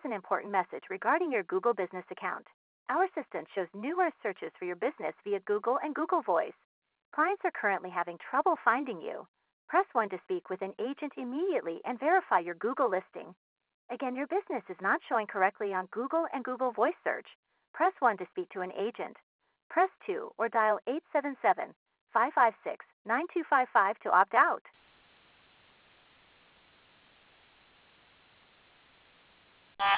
an important message regarding your Google Business account. Our assistant shows numerous searches for your business via Google and Google Voice. Clients are currently having trouble finding you. Press 1 to speak with an agent immediately and verify your Google listing. Again, your business is not showing correctly on Google and Google Voice search. Press 1 to speak to an agent. Press 2 or dial 877-556-9255 to opt out.